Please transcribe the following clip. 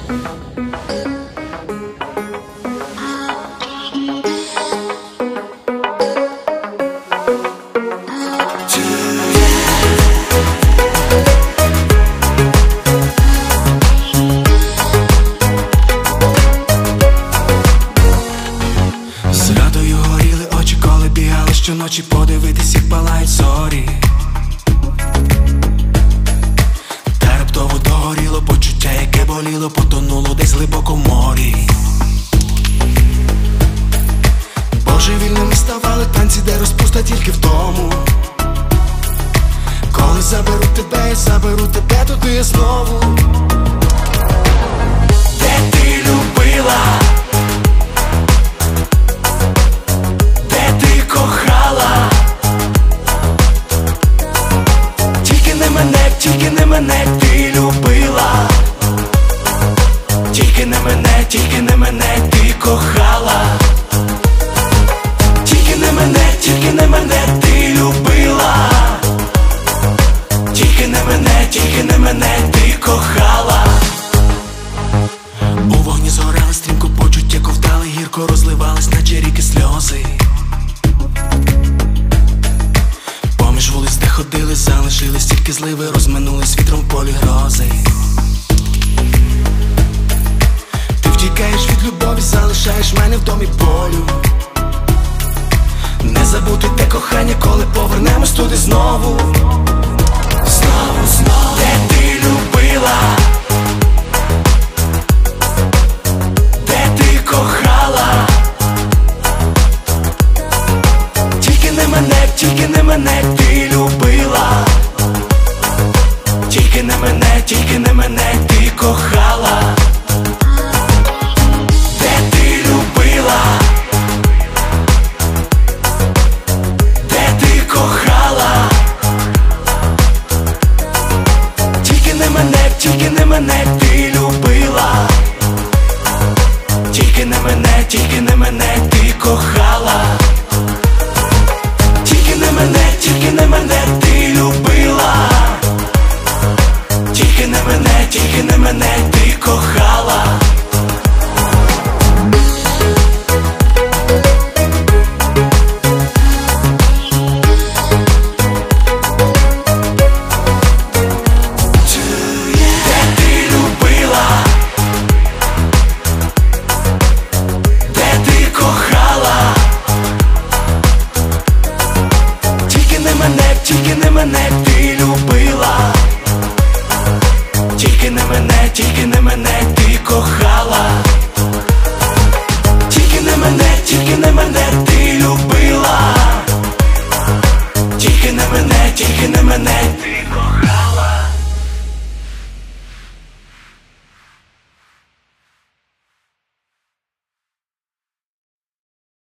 Зрадою горіли очі, коли бігали щоночі подивитись, як палають зорі. Та раптово догоріло почуття, яке боліло, потонуло десь глибоко в морі. Божевільними ставали танці, де розпуста тільки в тому. Коли заберу тебе туди знову. Де ти любила, де ти кохала, тільки не мене ти любила, тільки не мене ти кохала, тільки не мене ти любила, тільки не мене ти кохала. У вогні згорали стрімко почуття, ковтали гірко, розливались, наче ріки сльози. Поміж вулиць, де ходили, залишились тільки зливи, розминулись вітром в полі грози. Ти втікаєш від любові, залишаєш мене в домі болю. Не забути те кохання, коли повернемось туди знову. Знову, де ти любила, де ти кохала, тільки не мене ти любила, тільки не мене ти кохала. Де ти любила, де ти кохала, тільки не мене ти любила, тільки не мене ти кохала, тільки не мене ти любила, тільки не мене ти кохала. Тільки не мене ти любила, тільки не мене ти кохала, тільки не мене ти любила, тільки не мене ти